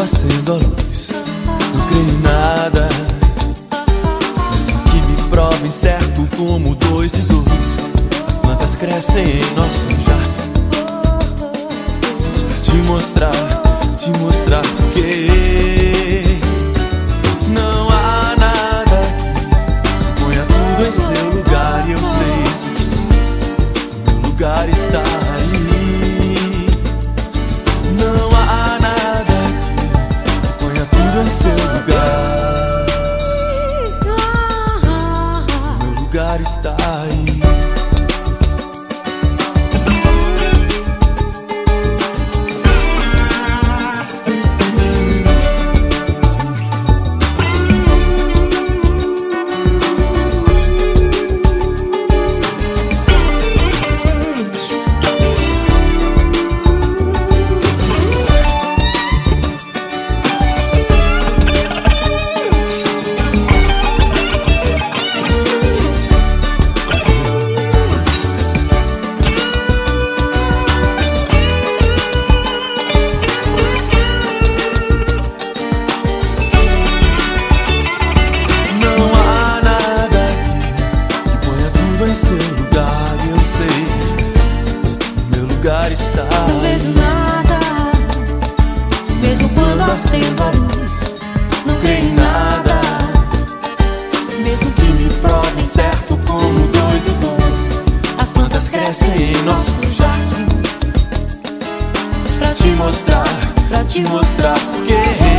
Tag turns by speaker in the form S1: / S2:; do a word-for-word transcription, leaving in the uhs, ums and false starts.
S1: acendo a luz, não creio em nada, mesmo que me provem certo como dois e dois. As plantas crescem em nosso jardim, pra te mostrar, te mostrar que não há nada que ponha tudo em seu lugar. E eu sei que o meu lugar está aí. Não há nada que ponha tudo em seu lugar. O meu lugar está aí.
S2: Não vejo nada, mesmo quando acendo a luz.
S1: Não creio em nada, mesmo que me provem certo como dois e dois. As plantas crescem em nosso jardim, pra te mostrar, pra te mostrar porque